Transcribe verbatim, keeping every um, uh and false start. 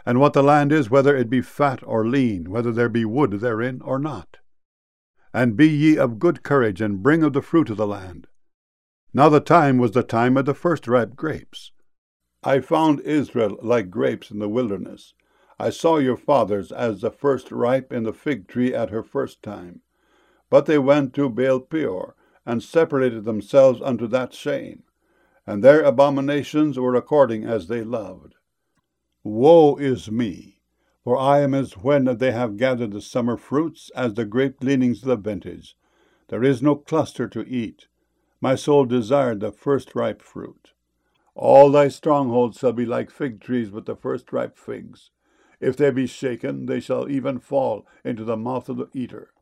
and what the land is, whether it be fat or lean, whether there be wood therein or not. And be ye of good courage, and bring of the fruit of the land. Now the time was the time of the first ripe grapes. I found Israel like grapes in the wilderness. I saw your fathers as the first ripe in the fig tree at her first time. But they went to Baal Peor, and separated themselves unto that shame, and their abominations were according as they loved. Woe is me! For I am as when they have gathered the summer fruits, as the grape gleanings of the vintage. There is no cluster to eat. My soul desired the first ripe fruit. All thy strongholds shall be like fig trees with the first ripe figs. If they be shaken, they shall even fall into the mouth of the eater.